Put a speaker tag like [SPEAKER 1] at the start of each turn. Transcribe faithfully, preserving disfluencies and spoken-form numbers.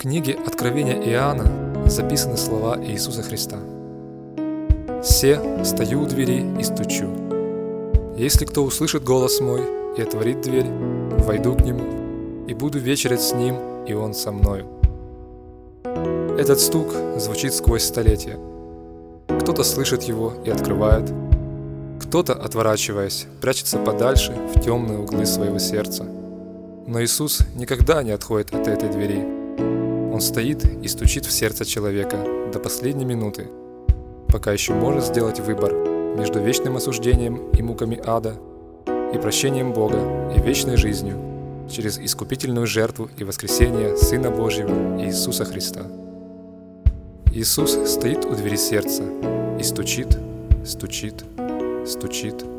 [SPEAKER 1] книге Откровения Иоанна записаны слова Иисуса Христа. «Се, стою у двери и стучу. Если кто услышит голос мой и отворит дверь, войду к нему и буду вечерять с ним, и он со мною». Этот стук звучит сквозь столетия. Кто-то слышит его и открывает, кто-то, отворачиваясь, прячется подальше в темные углы своего сердца. Но Иисус никогда не отходит от этой двери. Он стоит и стучит в сердце человека до последней минуты, пока еще может сделать выбор между вечным осуждением и муками ада и прощением Бога и вечной жизнью через искупительную жертву и воскресение Сына Божьего Иисуса Христа. Иисус стоит у двери сердца и стучит, стучит, стучит.